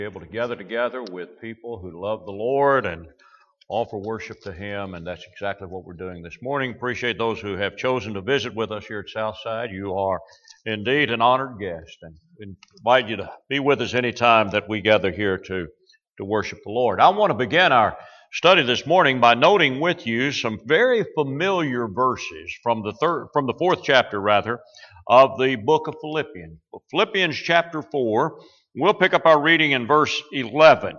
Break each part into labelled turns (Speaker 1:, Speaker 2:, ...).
Speaker 1: Able to gather together with people who love the Lord and offer worship to Him, and that's exactly what we're doing this morning. Appreciate those who have chosen to visit with us here at Southside. You are indeed an honored guest, and we invite you to be with us anytime that we gather here to worship the Lord. I want to begin our study this morning by noting with you some very familiar verses from the fourth chapter of the book of Philippians. Philippians chapter 4. We'll pick up our reading in verse 11.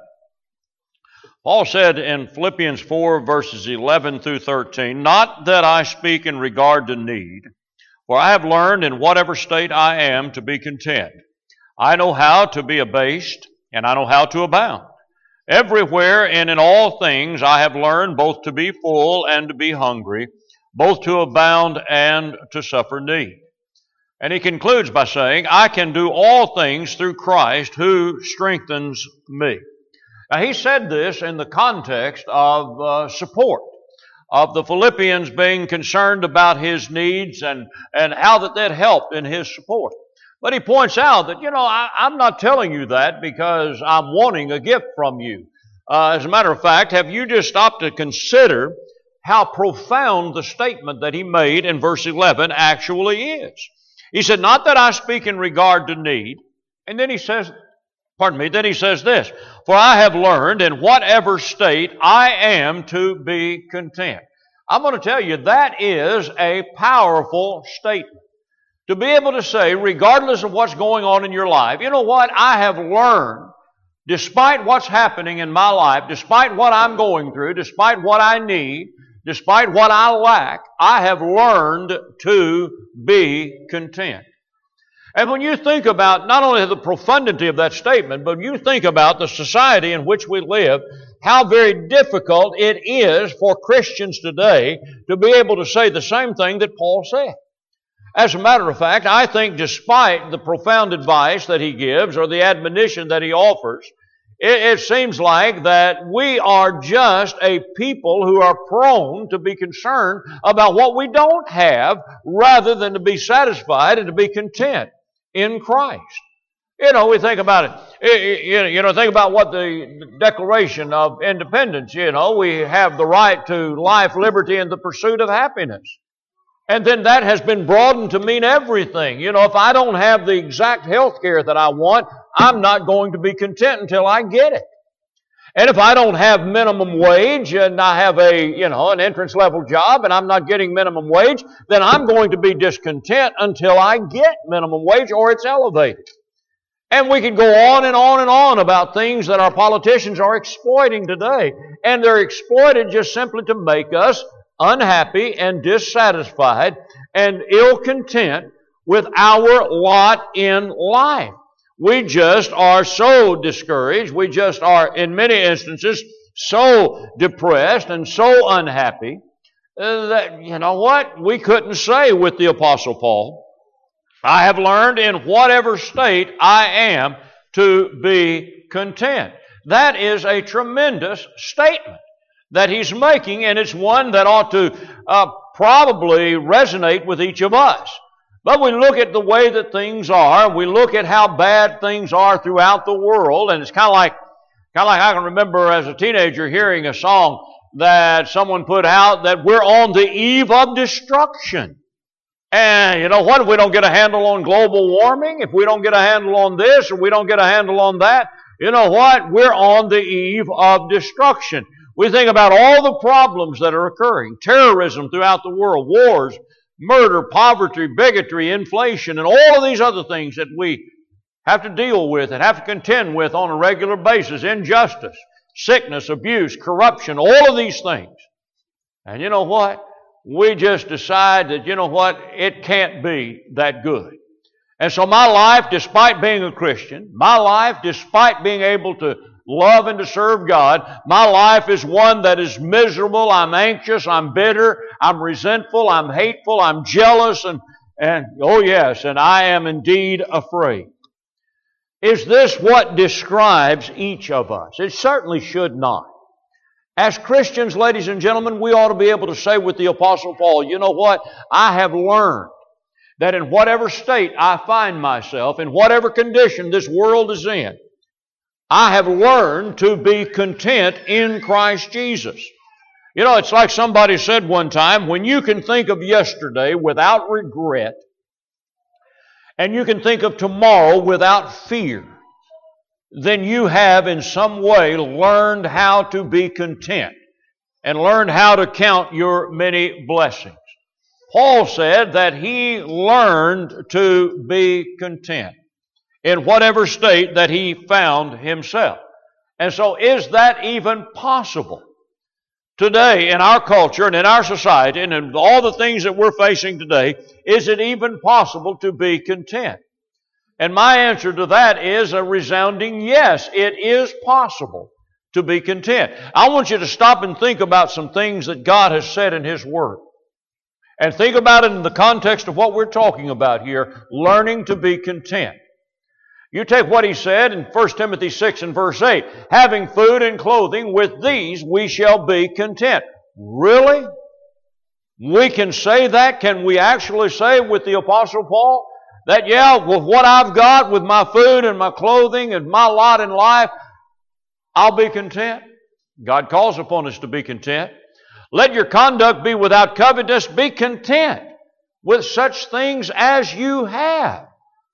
Speaker 1: Paul said in Philippians 4, verses 11 through 13, "Not that I speak in regard to need, for I have learned in whatever state I am to be content. I know how to be abased, and I know how to abound. Everywhere and in all things I have learned both to be full and to be hungry, both to abound and to suffer need." And he concludes by saying, "I can do all things through Christ who strengthens me." Now he said this in the context of support, of the Philippians being concerned about his needs and how that helped in his support. But he points out that, I'm not telling you that because I'm wanting a gift from you. As a matter of fact, have you just stopped to consider how profound the statement that he made in verse 11 actually is? He said, "Not that I speak in regard to need." And then he says this, "For I have learned in whatever state I am to be content." I'm going to tell you, that is a powerful statement. To be able to say, regardless of what's going on in your life, you know what? I have learned, despite what's happening in my life, despite what I'm going through, despite what I need, despite what I lack, I have learned to be content. And when you think about not only the profundity of that statement, but you think about the society in which we live, how very difficult it is for Christians today to be able to say the same thing that Paul said. As a matter of fact, I think despite the profound advice that he gives or the admonition that he offers, it seems like that we are just a people who are prone to be concerned about what we don't have rather than to be satisfied and to be content in Christ. We think about it. Think about what the Declaration of Independence, we have the right to life, liberty, and the pursuit of happiness. And then that has been broadened to mean everything. If I don't have the exact health care that I want, I'm not going to be content until I get it. And if I don't have minimum wage and I have an entrance level job and I'm not getting minimum wage, then I'm going to be discontent until I get minimum wage or it's elevated. And we could go on and on and on about things that our politicians are exploiting today. And they're exploited just simply to make us unhappy and dissatisfied and ill-content with our lot in life. We just are so discouraged. We just are, in many instances, so depressed and so unhappy that, we couldn't say with the Apostle Paul, "I have learned in whatever state I am to be content." That is a tremendous statement that he's making, and it's one that ought to probably resonate with each of us. But we look at the way that things are, we look at how bad things are throughout the world, and it's kind of like I can remember as a teenager hearing a song that someone put out that we're on the eve of destruction. And you know what? If we don't get a handle on global warming, if we don't get a handle on this, or we don't get a handle on that, you know what? We're on the eve of destruction. We think about all the problems that are occurring, terrorism throughout the world, wars, murder, poverty, bigotry, inflation, and all of these other things that we have to deal with and have to contend with on a regular basis, injustice, sickness, abuse, corruption, all of these things. And you know what? We just decide that, it can't be that good. And so my life, despite being a Christian, my life, despite being able to love and to serve God, my life is one that is miserable. I'm anxious, I'm bitter, I'm resentful, I'm hateful, I'm jealous, and I am indeed afraid. Is this what describes each of us? It certainly should not. As Christians, ladies and gentlemen, we ought to be able to say with the Apostle Paul, you know what? I have learned that in whatever state I find myself, in whatever condition this world is in, I have learned to be content in Christ Jesus. You know, it's like somebody said one time, when you can think of yesterday without regret, and you can think of tomorrow without fear, then you have in some way learned how to be content and learned how to count your many blessings. Paul said that he learned to be content in whatever state that he found himself. And so is that even possible? Today, in our culture and in our society and in all the things that we're facing today, is it even possible to be content? And my answer to that is a resounding yes. It is possible to be content. I want you to stop and think about some things that God has said in His Word. And think about it in the context of what we're talking about here, learning to be content. You take what He said in 1 Timothy 6 and verse 8, having food and clothing, with these we shall be content. Really? We can say that? Can we actually say with the Apostle Paul that, yeah, with what I've got, with my food and my clothing and my lot in life, I'll be content? God calls upon us to be content. Let your conduct be without covetousness. Be content with such things as you have.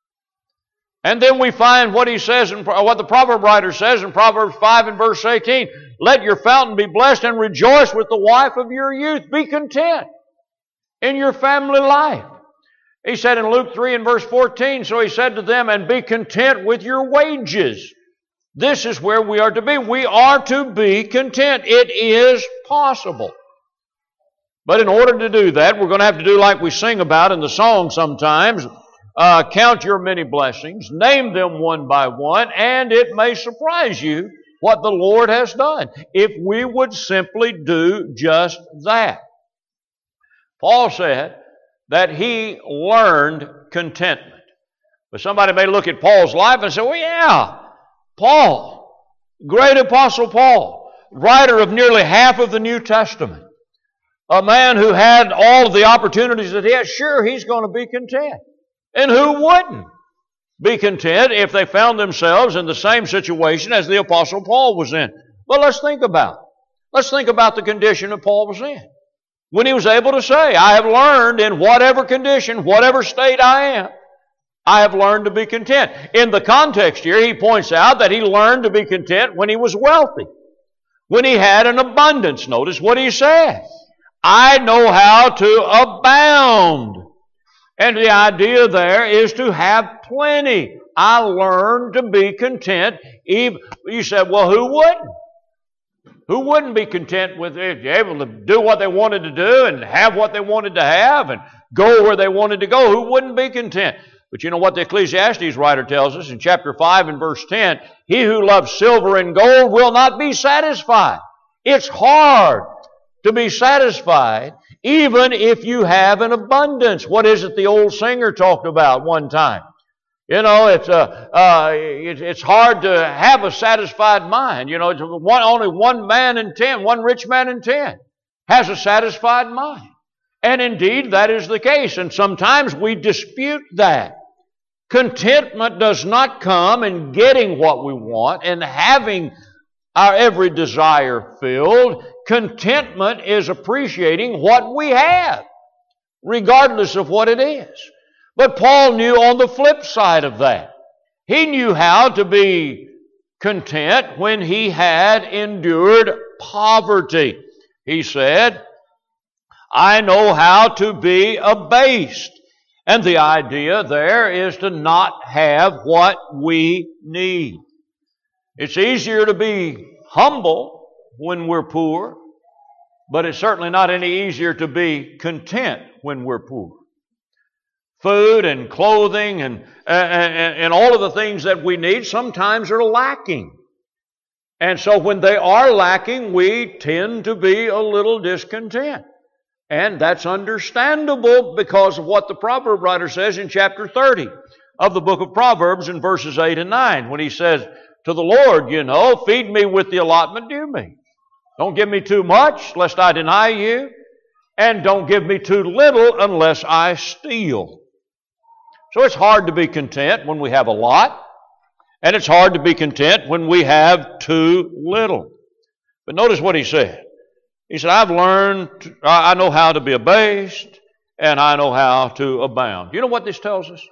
Speaker 1: And then we find what he says, what the proverb writer says in Proverbs 5 and verse 18. Let your fountain be blessed and rejoice with the wife of your youth. Be content in your family life. He said in Luke 3 and verse 14, so he said to them, and be content with your wages. This is where we are to be. We are to be content. It is possible. But in order to do that, we're going to have to do like we sing about in the song sometimes. Count your many blessings, name them one by one, and it may surprise you what the Lord has done if we would simply do just that. Paul said that he learned contentment. But somebody may look at Paul's life and say, well, yeah, Paul, great Apostle Paul, writer of nearly half of the New Testament, a man who had all of the opportunities that he had, sure, he's going to be content. And who wouldn't be content if they found themselves in the same situation as the Apostle Paul was in? Well, let's think about the condition that Paul was in. When he was able to say, I have learned in whatever condition, whatever state I am, I have learned to be content. In the context here, he points out that he learned to be content when he was wealthy, when he had an abundance. Notice what he said. I know how to abound. And the idea there is to have plenty. I learned to be content. You said, well, who wouldn't? Who wouldn't be content with it? Able to do what they wanted to do and have what they wanted to have and go where they wanted to go. Who wouldn't be content? But you know what the Ecclesiastes writer tells us in chapter 5 and verse 10? He who loves silver and gold will not be satisfied. It's hard to be satisfied even if you have an abundance. What is it the old singer talked about one time? You know, it's hard to have a satisfied mind. You know, only one rich man in 10 has a satisfied mind. And indeed, that is the case. And sometimes we dispute that. Contentment does not come in getting what we want and having our every desire filled. Contentment is appreciating what we have, regardless of what it is. But Paul knew on the flip side of that. He knew how to be content when he had endured poverty. He said, I know how to be abased. And the idea there is to not have what we need. It's easier to be humble when we're poor, but it's certainly not any easier to be content when we're poor. Food and clothing and all of the things that we need sometimes are lacking. And so when they are lacking, we tend to be a little discontent. And that's understandable because of what the proverb writer says in chapter 30 of the book of Proverbs in verses 8 and 9 when he says to the Lord, you know, feed me with the allotment due me. Don't give me too much lest I deny you, and don't give me too little unless I steal. So it's hard to be content when we have a lot. And it's hard to be content when we have too little. But notice what he said. He said, I know how to be abased, and I know how to abound. You know what this tells us?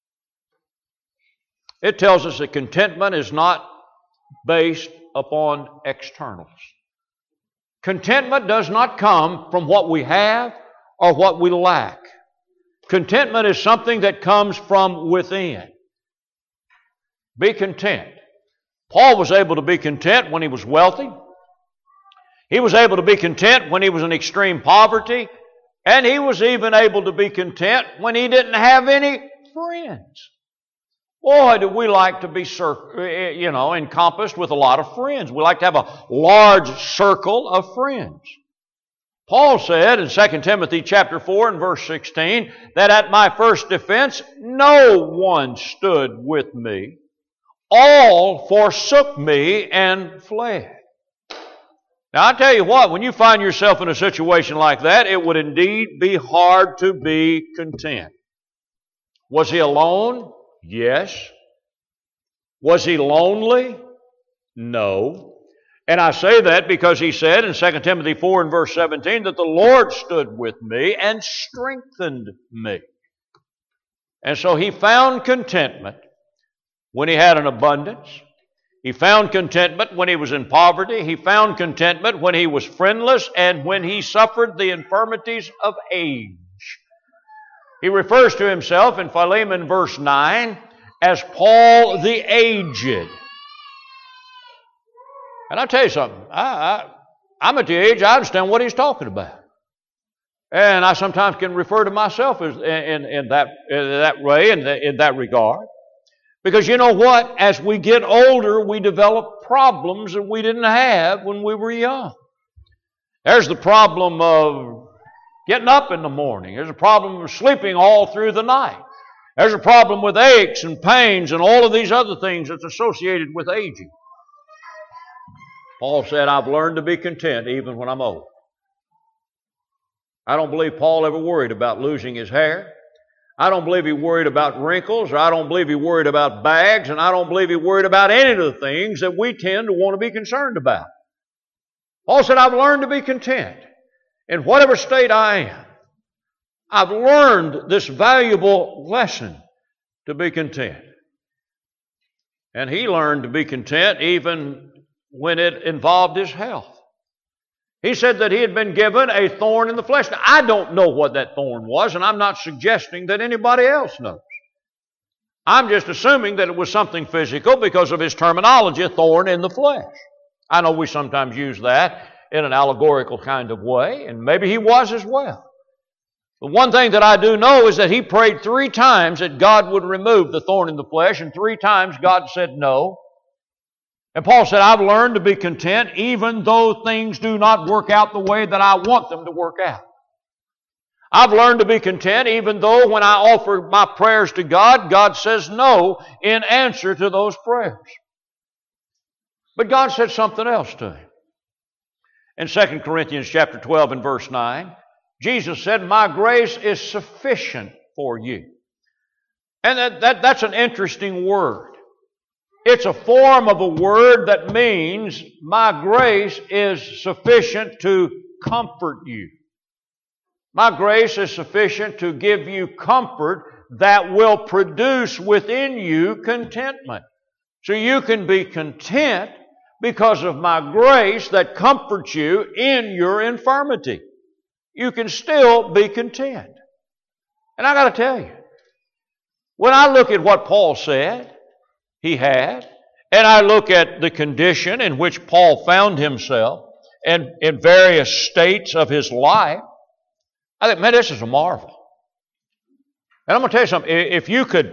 Speaker 1: It tells us that contentment is not based upon externals. Contentment does not come from what we have or what we lack. Contentment is something that comes from within. Be content. Paul was able to be content when he was wealthy. He was able to be content when he was in extreme poverty. And he was even able to be content when he didn't have any friends. Boy, do we like to be encompassed with a lot of friends. We like to have a large circle of friends. Paul said in 2 Timothy chapter 4 and verse 16 that at my first defense no one stood with me. All forsook me and fled. Now I tell you what, when you find yourself in a situation like that, it would indeed be hard to be content. Was he alone? Yes. Was he lonely? No. And I say that because he said in 2 Timothy 4 and verse 17 that the Lord stood with me and strengthened me. And so he found contentment when he had an abundance. He found contentment when he was in poverty. He found contentment when he was friendless and when he suffered the infirmities of age. He refers to himself in Philemon verse 9 as Paul the aged. And I'll tell you something, I'm at the age I understand what he's talking about. And I sometimes can refer to myself as in that way, in that regard. Because you know what? As we get older, we develop problems that we didn't have when we were young. There's the problem of getting up in the morning. There's a problem of sleeping all through the night. There's a problem with aches and pains and all of these other things that's associated with aging. Paul said, I've learned to be content even when I'm old. I don't believe Paul ever worried about losing his hair. I don't believe he worried about wrinkles, or I don't believe he worried about bags, and I don't believe he worried about any of the things that we tend to want to be concerned about. Paul said, I've learned to be content in whatever state I am. I've learned this valuable lesson to be content. And he learned to be content even when it involved his health. He said that he had been given a thorn in the flesh. Now, I don't know what that thorn was, and I'm not suggesting that anybody else knows. I'm just assuming that it was something physical because of his terminology, a thorn in the flesh. I know we sometimes use that in an allegorical kind of way, and maybe he was as well. But one thing that I do know is that he prayed 3 times that God would remove the thorn in the flesh, and 3 times God said no. And Paul said, I've learned to be content even though things do not work out the way that I want them to work out. I've learned to be content even though when I offer my prayers to God, God says no in answer to those prayers. But God said something else to him. In 2 Corinthians chapter 12 and verse 9, Jesus said, my grace is sufficient for you. And that's an interesting word. It's a form of a word that means my grace is sufficient to comfort you. My grace is sufficient to give you comfort that will produce within you contentment. So you can be content because of my grace that comforts you in your infirmity. You can still be content. And I got to tell you, when I look at what Paul said he had, and I look at the condition in which Paul found himself and in various states of his life, I think, man, this is a marvel. And I'm going to tell you something. If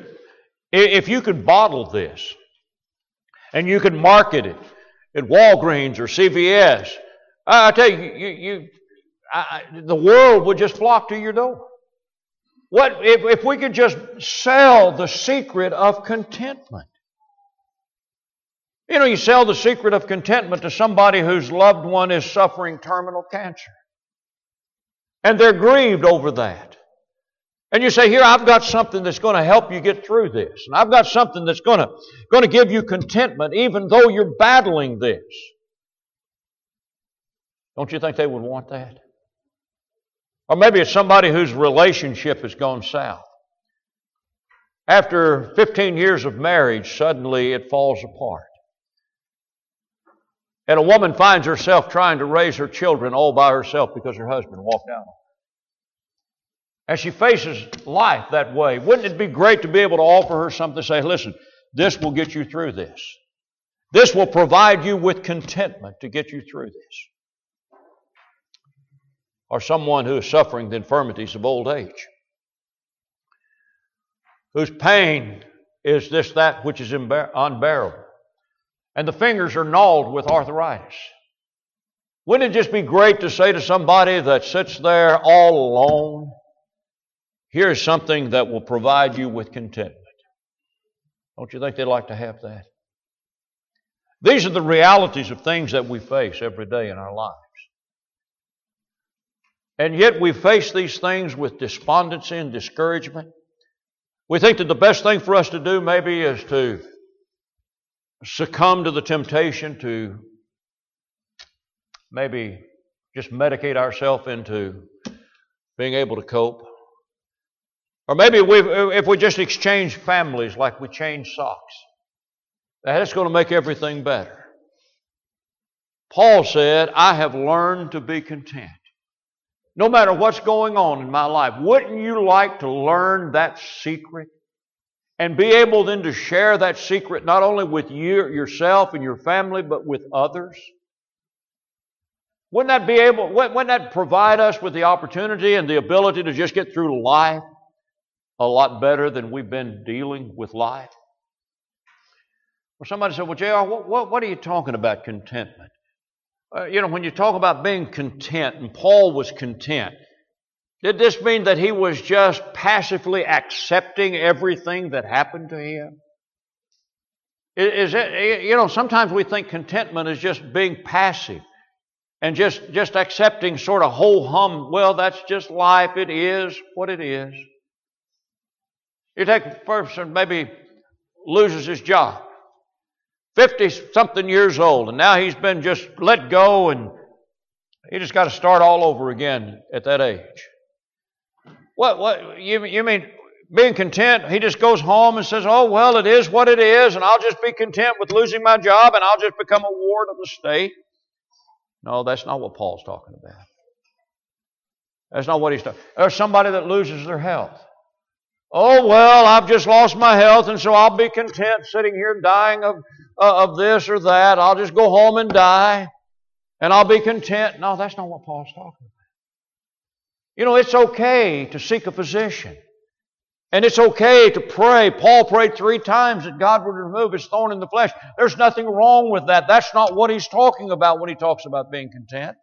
Speaker 1: you could bottle this and you could market it at Walgreens or CVS, I tell you, the world would just flock to your door. What if we could just sell the secret of contentment? You know, you sell the secret of contentment to somebody whose loved one is suffering terminal cancer. And they're grieved over that. And you say, here, I've got something that's going to help you get through this. And I've got something that's going to give you contentment even though you're battling this. Don't you think they would want that? Or maybe it's somebody whose relationship has gone south. After 15 years of marriage, suddenly it falls apart. And a woman finds herself trying to raise her children all by herself because her husband walked out on her. And she faces life that way. Wouldn't it be great to be able to offer her something to say, listen, this will get you through this. This will provide you with contentment to get you through this. Or someone who is suffering the infirmities of old age, whose pain is that which is unbearable. And the fingers are gnawed with arthritis. Wouldn't it just be great to say to somebody that sits there all alone, here's something that will provide you with contentment? Don't you think they'd like to have that? These are the realities of things that we face every day in our lives. And yet we face these things with despondency and discouragement. We think that the best thing for us to do maybe is to succumb to the temptation to maybe just medicate ourselves into being able to cope. Or maybe if we just exchange families like we change socks, that's going to make everything better. Paul said, I have learned to be content. No matter what's going on in my life, wouldn't you like to learn that secret and be able then to share that secret not only with yourself and your family, but with others? Wouldn't that provide us with the opportunity and the ability to just get through life a lot better than we've been dealing with life? Well, somebody said, well, J.R., what are you talking about contentment? When you talk about being content, and Paul was content, did this mean that he was just passively accepting everything that happened to him? Sometimes we think contentment is just being passive and just accepting sort of ho-hum, well, that's just life, it is what it is. You take a person maybe loses his job. 50-something years old, and now he's been just let go, and he just got to start all over again at that age. What you mean being content? He just goes home and says, oh, well, it is what it is, and I'll just be content with losing my job, and I'll just become a ward of the state. No, that's not what Paul's talking about. That's not what he's talking about. There's somebody that loses their health. Oh, well, I've just lost my health, and so I'll be content sitting here dying of this or that. I'll just go home and die, and I'll be content. No, that's not what Paul's talking about. It's okay to seek a physician, and it's okay to pray. Paul prayed 3 times that God would remove his thorn in the flesh. There's nothing wrong with that. That's not what he's talking about when he talks about being content.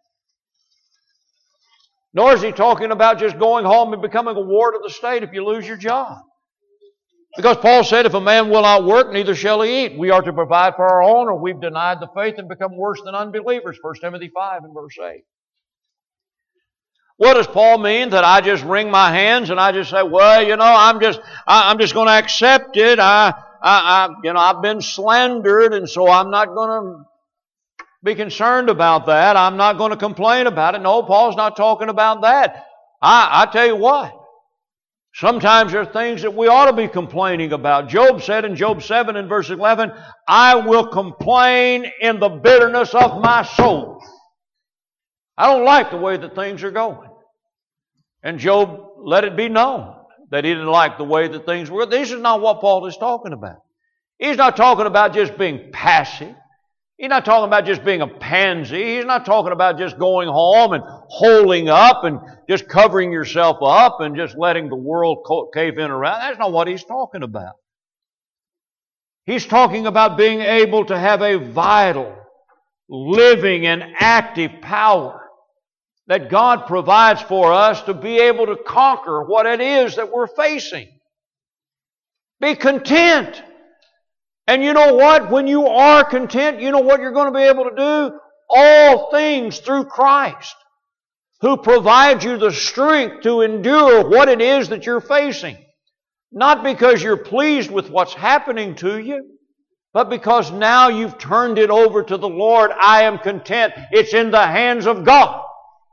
Speaker 1: Nor is he talking about just going home and becoming a ward of the state if you lose your job. Because Paul said, if a man will not work, neither shall he eat. We are to provide for our own, or we've denied the faith and become worse than unbelievers. 1 Timothy 5 and verse 8. What does Paul mean? That I just wring my hands and I just say, well, I'm just going to accept it. I've been slandered, and so I'm not going to be concerned about that. I'm not going to complain about it. No, Paul's not talking about that. I tell you what, sometimes there are things that we ought to be complaining about. Job said in Job 7 and verse 11, I will complain in the bitterness of my soul. I don't like the way that things are going. And Job let it be known that he didn't like the way that things were. This is not what Paul is talking about. He's not talking about just being passive. He's not talking about just being a pansy. He's not talking about just going home and holding up and just covering yourself up and just letting the world cave in around. That's not what he's talking about. He's talking about being able to have a vital, living, and active power that God provides for us to be able to conquer what it is that we're facing. Be content. And you know what? When you are content, you know what you're going to be able to do? All things through Christ, who provides you the strength to endure what it is that you're facing. Not because you're pleased with what's happening to you, but because now you've turned it over to the Lord. I am content. It's in the hands of God.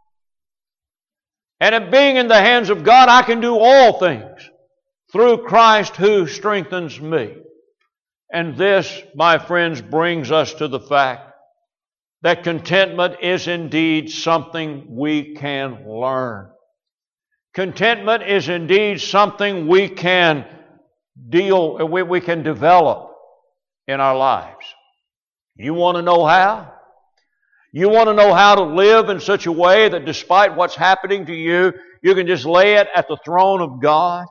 Speaker 1: And it being in the hands of God, I can do all things through Christ who strengthens me. And this, my friends, brings us to the fact that contentment is indeed something we can learn. Contentment is indeed something we can we can develop in our lives. You want to know how? You want to know how to live in such a way that despite what's happening to you, you can just lay it at the throne of God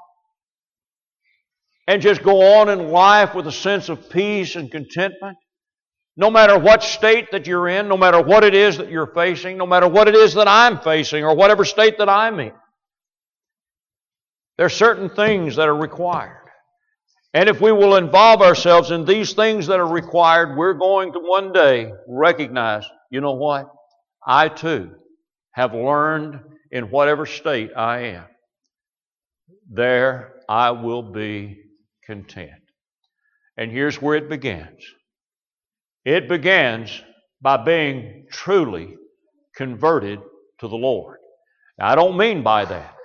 Speaker 1: and just go on in life with a sense of peace and contentment? No matter what state that you're in, no matter what it is that you're facing, no matter what it is that I'm facing or whatever state that I'm in, there are certain things that are required. And if we will involve ourselves in these things that are required, we're going to one day recognize, you know what? I too have learned in whatever state I am. There I will be content. And here's where it begins. It begins by being truly converted to the Lord. Now, I don't mean by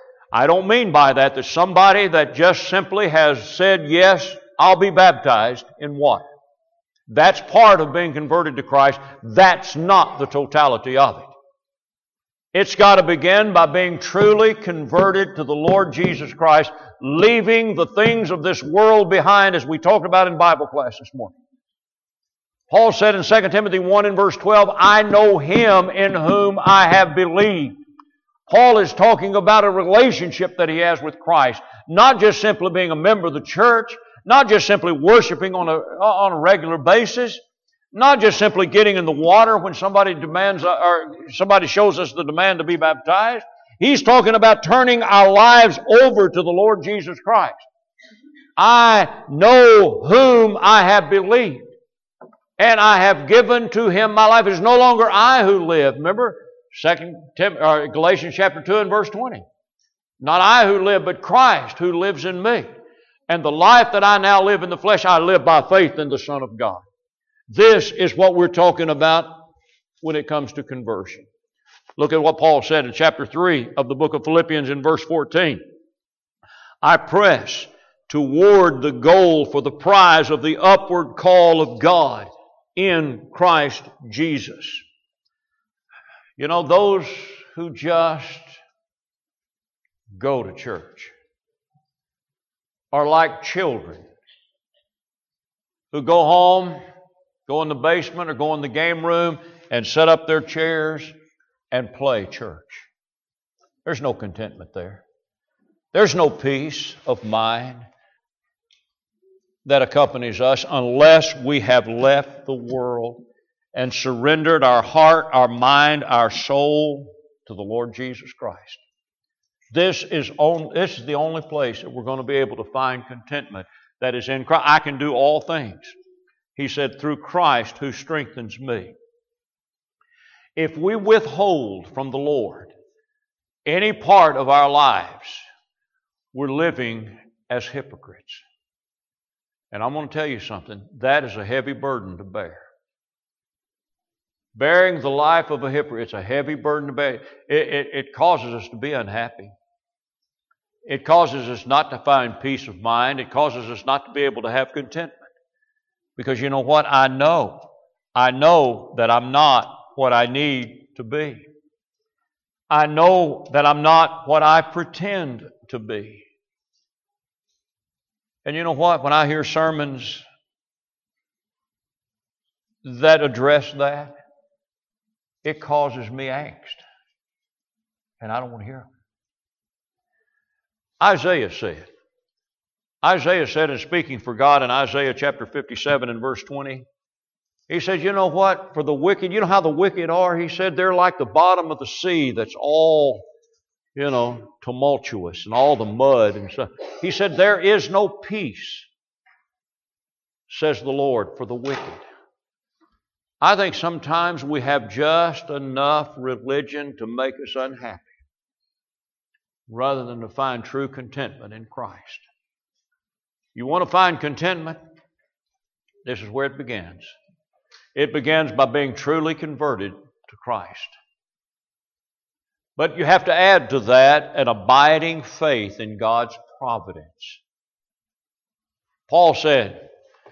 Speaker 1: that somebody that just simply has said, yes, I'll be baptized in water. That's part of being converted to Christ. That's not the totality of it. It's got to begin by being truly converted to the Lord Jesus Christ, leaving the things of this world behind, as we talked about in Bible class this morning. Paul said in 2 Timothy 1 and verse 12, I know Him in whom I have believed. Paul is talking about a relationship that he has with Christ, not just simply being a member of the church, not just simply worshiping on a regular basis, not just simply getting in the water when somebody demands or somebody shows us the demand to be baptized. He's talking about turning our lives over to the Lord Jesus Christ. I know whom I have believed, and I have given to Him my life. It is no longer I who live. Remember? Galatians chapter 2 and verse 20. Not I who live, but Christ who lives in me. And the life that I now live in the flesh, I live by faith in the Son of God. This is what we're talking about when it comes to conversion. Look at what Paul said in chapter 3 of the book of Philippians in verse 14. I press toward the goal for the prize of the upward call of God in Christ Jesus. You know, those who just go to church are like children who go home, go in the basement or go in the game room and set up their chairs and play church. There's no contentment there. There's no peace of mind that accompanies us unless we have left the world and surrendered our heart, our mind, our soul to the Lord Jesus Christ. This is the only place that we're going to be able to find contentment that is in Christ. I can do all things, He said, through Christ who strengthens me. If we withhold from the Lord any part of our lives, we're living as hypocrites. And I'm going to tell you something, that is a heavy burden to bear. Bearing the life of a hypocrite, it's a heavy burden to bear. It causes us to be unhappy. It causes us not to find peace of mind. It causes us not to be able to have contentment. Because you know what? I know that I'm not what I need to be. I know that I'm not what I pretend to be. And you know what? When I hear sermons that address that, it causes me angst. And I don't want to hear them. Isaiah said in speaking for God in Isaiah chapter 57 and verse 20, he said, you know what? For the wicked, you know how the wicked are? He said they're like the bottom of the sea that's all, tumultuous and all the mud and stuff. He said there is no peace, says the Lord, for the wicked. I think sometimes we have just enough religion to make us unhappy rather than to find true contentment in Christ. You want to find contentment? This is where it begins. It begins by being truly converted to Christ. But you have to add to that an abiding faith in God's providence. Paul said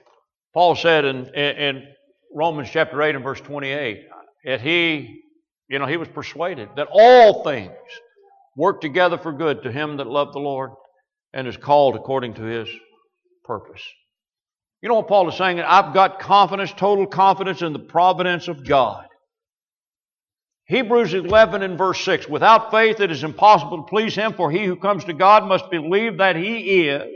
Speaker 1: in Romans chapter 8 and verse 28 that he was persuaded that all things work together for good to him that love the Lord and is called according to His purpose. You know what Paul is saying? I've got confidence, total confidence in the providence of God. Hebrews 11 and verse 6, without faith it is impossible to please Him, for he who comes to God must believe that He is.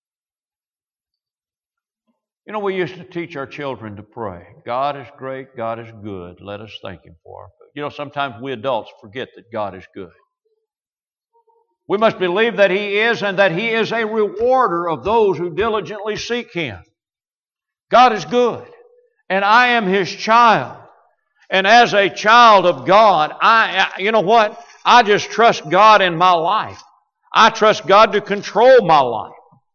Speaker 1: You know, we used to teach our children to pray. God is great, God is good. Let us thank Him for it. You know, sometimes we adults forget that God is good. We must believe that He is and that He is a rewarder of those who diligently seek Him. God is good, and I am His child. And as a child of God, you know what? I just trust God in my life. I trust God to control my life.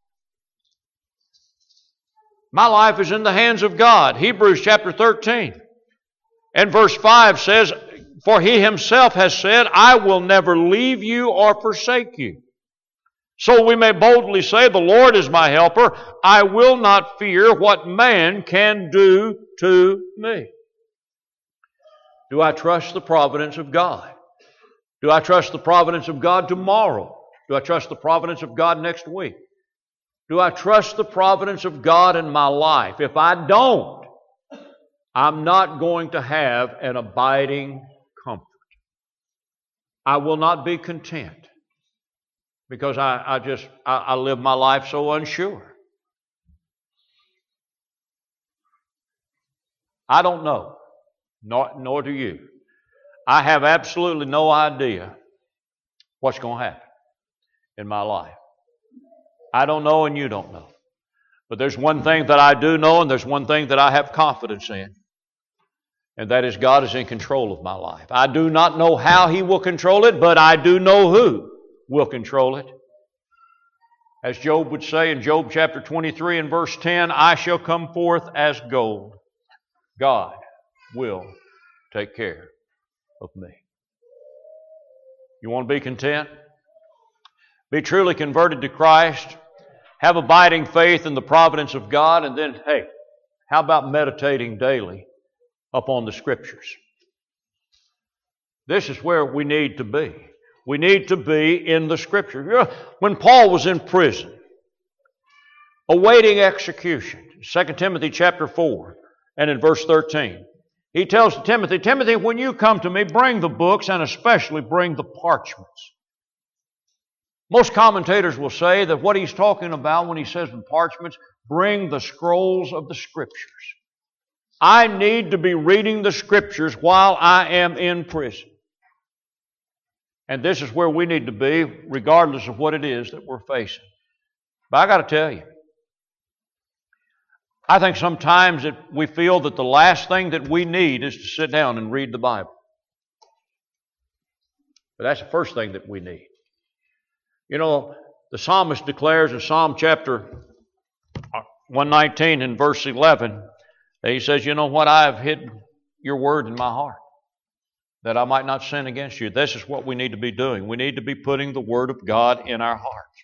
Speaker 1: My life is in the hands of God. Hebrews chapter 13 and verse 5 says, for He Himself has said, I will never leave you or forsake you. So we may boldly say, the Lord is my helper. I will not fear what man can do to me. Do I trust the providence of God? Do I trust the providence of God tomorrow? Do I trust the providence of God next week? Do I trust the providence of God in my life? If I don't, I'm not going to have an abiding comfort. I will not be content because I live my life so unsure. I don't know, nor do you. I have absolutely no idea what's going to happen in my life. I don't know and you don't know. But there's one thing that I do know and there's one thing that I have confidence in. And that is God is in control of my life. I do not know how He will control it, but I do know who will control it. As Job would say in Job chapter 23 and verse 10, I shall come forth as gold. God will take care of me. You want to be content? Be truly converted to Christ. Have abiding faith in the providence of God. And then, hey, how about meditating daily upon the Scriptures? This is where we need to be. We need to be in the Scriptures. When Paul was in prison, awaiting execution, 2 Timothy chapter 4 and in verse 13, he tells Timothy, Timothy, when you come to me, bring the books and especially bring the parchments. Most commentators will say that what he's talking about when he says the parchments, bring the scrolls of the Scriptures. I need to be reading the Scriptures while I am in prison. And this is where we need to be, regardless of what it is that we're facing. But I got to tell you, I think sometimes that we feel that the last thing that we need is to sit down and read the Bible. But that's the first thing that we need. You know, the psalmist declares in Psalm chapter 119 and verse 11, that he says, you know what, I have hidden your word in my heart, that I might not sin against you. This is what we need to be doing. We need to be putting the Word of God in our hearts.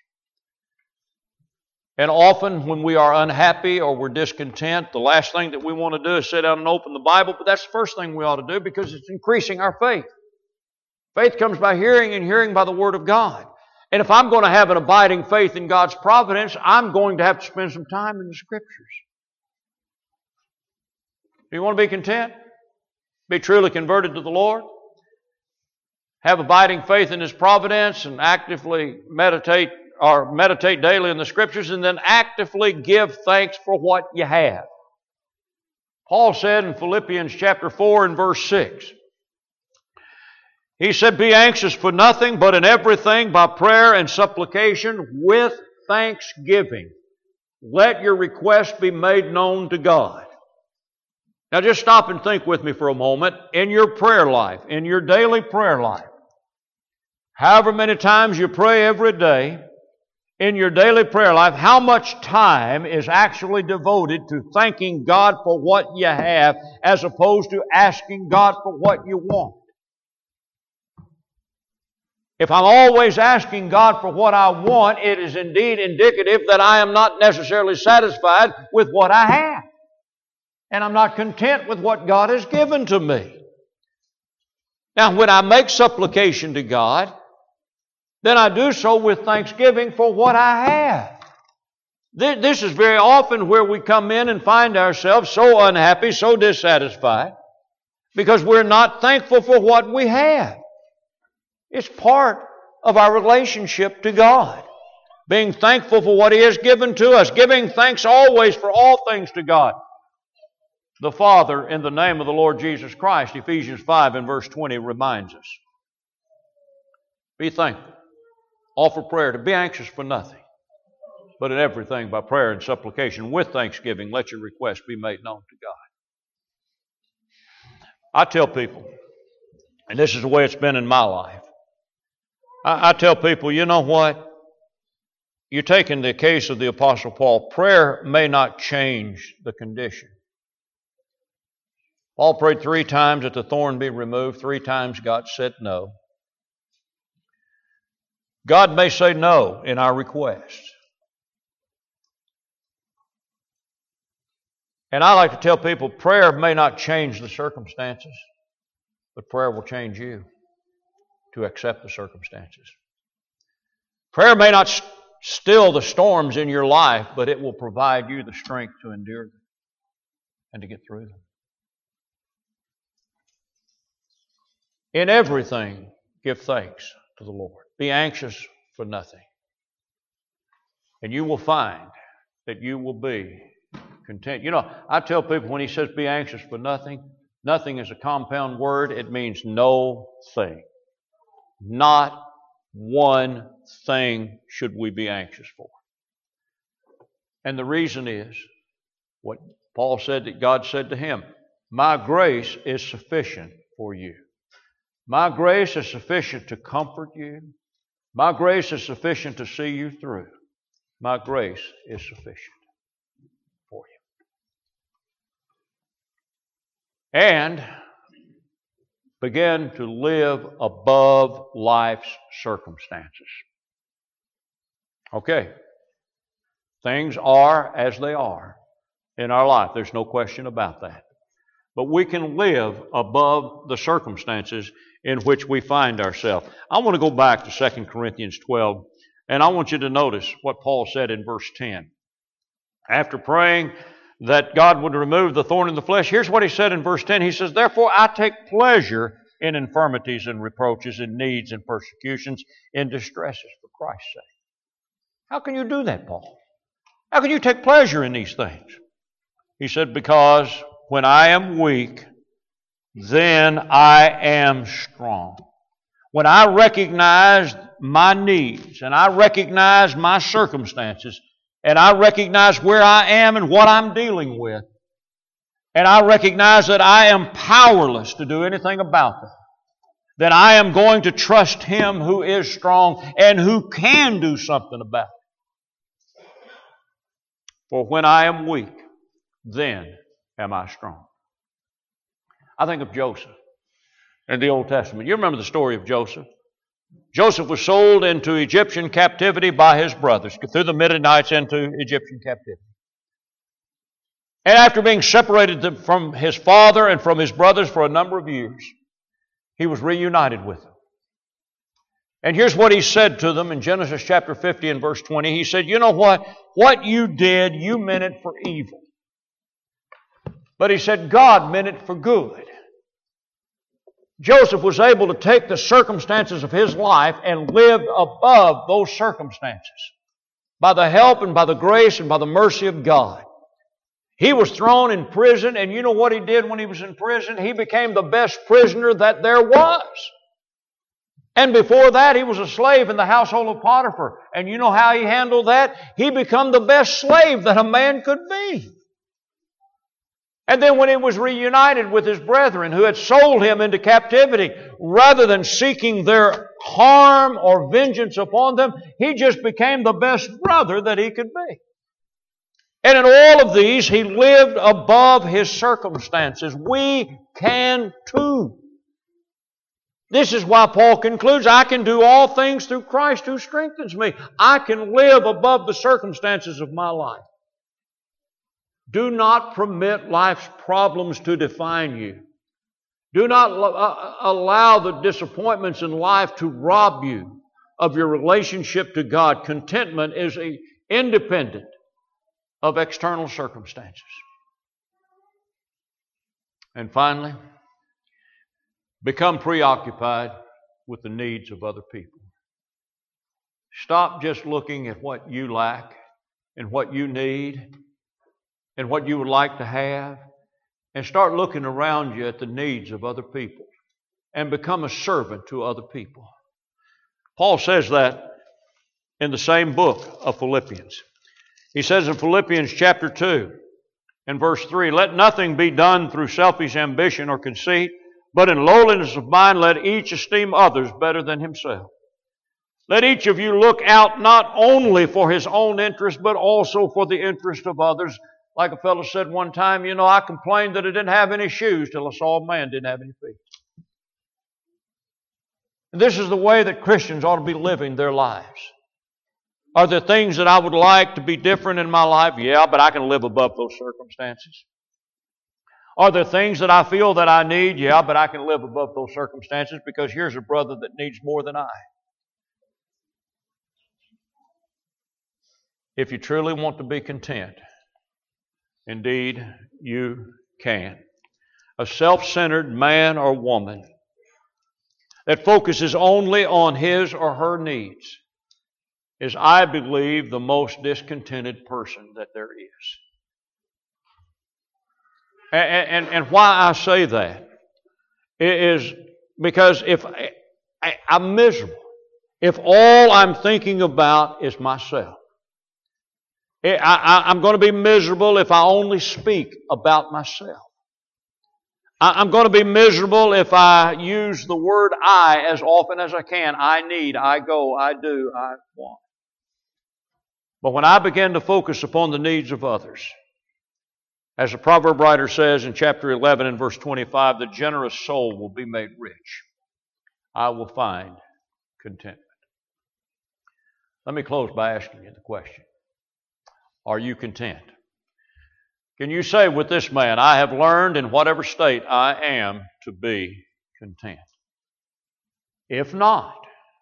Speaker 1: And often when we are unhappy or we're discontent, the last thing that we want to do is sit down and open the Bible, but that's the first thing we ought to do because it's increasing our faith. Faith comes by hearing and hearing by the Word of God. And if I'm going to have an abiding faith in God's providence, I'm going to have to spend some time in the Scriptures. Do you want to be content? Be truly converted to the Lord? Have abiding faith in His providence and actively meditate daily in the Scriptures and then actively give thanks for what you have. Paul said in Philippians chapter 4 and verse 6, he said, be anxious for nothing, but in everything by prayer and supplication with thanksgiving. Let your requests be made known to God. Now just stop and think with me for a moment. In your prayer life, in your daily prayer life, however many times you pray every day, in your daily prayer life, how much time is actually devoted to thanking God for what you have as opposed to asking God for what you want? If I'm always asking God for what I want, it is indeed indicative that I am not necessarily satisfied with what I have. And I'm not content with what God has given to me. Now, when I make supplication to God, then I do so with thanksgiving for what I have. This is very often where we come in and find ourselves so unhappy, so dissatisfied, because we're not thankful for what we have. It's part of our relationship to God. Being thankful for what He has given to us. Giving thanks always for all things to God, the Father, in the name of the Lord Jesus Christ. Ephesians 5 and verse 20 reminds us. Be thankful. Offer prayer, to be anxious for nothing, but in everything by prayer and supplication with thanksgiving let your requests be made known to God. I tell people, and this is the way it's been in my life, I tell people, you know what? You take in the case of the Apostle Paul, prayer may not change the condition. Paul prayed 3 times that the thorn be removed. 3 times God said no. God may say no in our request. And I like to tell people, prayer may not change the circumstances, but prayer will change you to accept the circumstances. Prayer may not still the storms in your life, but it will provide you the strength to endure them and to get through them. In everything, give thanks to the Lord. Be anxious for nothing. And you will find that you will be content. You know, I tell people when he says be anxious for nothing, nothing is a compound word. It means no thing. Not one thing should we be anxious for. And the reason is what Paul said that God said to him, my grace is sufficient for you. My grace is sufficient to comfort you. My grace is sufficient to see you through. My grace is sufficient for you. And begin to live above life's circumstances. Okay. Things are as they are in our life. There's no question about that. But we can live above the circumstances in which we find ourselves. I want to go back to 2 Corinthians 12, and I want you to notice what Paul said in verse 10. After praying that God would remove the thorn in the flesh, here's what he said in verse 10. He says, therefore I take pleasure in infirmities and reproaches, in needs and persecutions, in distresses for Christ's sake. How can you do that, Paul? How can you take pleasure in these things? He said, because when I am weak, then I am strong. When I recognize my needs and I recognize my circumstances and I recognize where I am and what I'm dealing with, and I recognize that I am powerless to do anything about that, then I am going to trust Him who is strong and who can do something about it. For when I am weak, then am I strong. I think of Joseph in the Old Testament. You remember the story of Joseph? Joseph was sold into Egyptian captivity by his brothers, through the Midianites into Egyptian captivity. And after being separated from his father and from his brothers for a number of years, he was reunited with them. And here's what he said to them in Genesis chapter 50 and verse 20. He said, you know what? What you did, you meant it for evil. But he said, God meant it for good. Joseph was able to take the circumstances of his life and live above those circumstances by the help and by the grace and by the mercy of God. He was thrown in prison, and you know what he did when he was in prison? He became the best prisoner that there was. And before that, he was a slave in the household of Potiphar. And you know how he handled that? He became the best slave that a man could be. And then when he was reunited with his brethren who had sold him into captivity, rather than seeking their harm or vengeance upon them, he just became the best brother that he could be. And in all of these, he lived above his circumstances. We can too. This is why Paul concludes, I can do all things through Christ who strengthens me. I can live above the circumstances of my life. Do not permit life's problems to define you. Do not allow the disappointments in life to rob you of your relationship to God. Contentment is independent of external circumstances. And finally, become preoccupied with the needs of other people. Stop just looking at what you lack and what you need and what you would like to have, and start looking around you at the needs of other people and become a servant to other people. Paul says that in the same book of Philippians. He says in Philippians chapter 2 and verse 3, let nothing be done through selfish ambition or conceit, but in lowliness of mind let each esteem others better than himself. Let each of you look out not only for his own interest, but also for the interest of others. Like a fellow said one time, I complained that I didn't have any shoes till I saw a man didn't have any feet. And this is the way that Christians ought to be living their lives. Are there things that I would like to be different in my life? Yeah, but I can live above those circumstances. Are there things that I feel that I need? Yeah, but I can live above those circumstances because here's a brother that needs more than I. If you truly want to be content, indeed you can. A self-centered man or woman that focuses only on his or her needs is, I believe, the most discontented person that there is. And why I say that is because if I'm miserable, if all I'm thinking about is myself. I'm going to be miserable if I only speak about myself. I'm going to be miserable if I use the word I as often as I can. I need, I go, I do, I want. But when I begin to focus upon the needs of others, as the proverb writer says in chapter 11 and verse 25, the generous soul will be made rich. I will find contentment. Let me close by asking you the question. Are you content? Can you say with this man, I have learned in whatever state I am to be content? If not,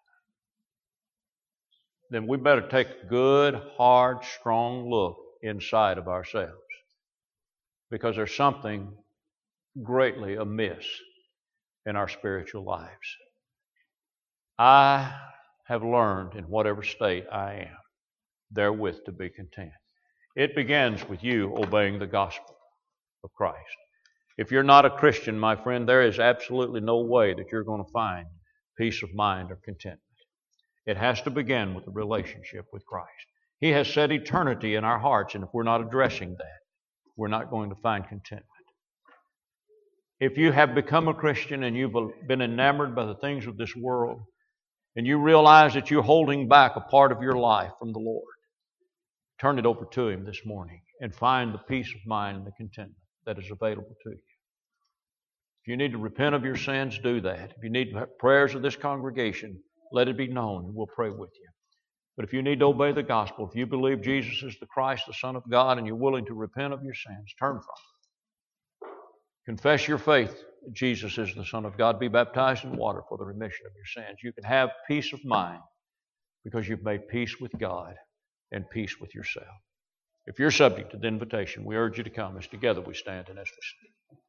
Speaker 1: then we better take a good, hard, strong look inside of ourselves, because there's something greatly amiss in our spiritual lives. I have learned in whatever state I am therewith to be content. It begins with you obeying the gospel of Christ. If you're not a Christian, my friend, there is absolutely no way that you're going to find peace of mind or contentment. It has to begin with a relationship with Christ. He has set eternity in our hearts, and if we're not addressing that, we're not going to find contentment. If you have become a Christian and you've been enamored by the things of this world, and you realize that you're holding back a part of your life from the Lord, turn it over to Him this morning and find the peace of mind and the contentment that is available to you. If you need to repent of your sins, do that. If you need prayers of this congregation, let it be known, and we'll pray with you. But if you need to obey the gospel, if you believe Jesus is the Christ, the Son of God, and you're willing to repent of your sins, turn from it. Confess your faith that Jesus is the Son of God. Be baptized in water for the remission of your sins. You can have peace of mind because you've made peace with God and peace with yourself. If you're subject to the invitation, we urge you to come as together we stand and as we sing.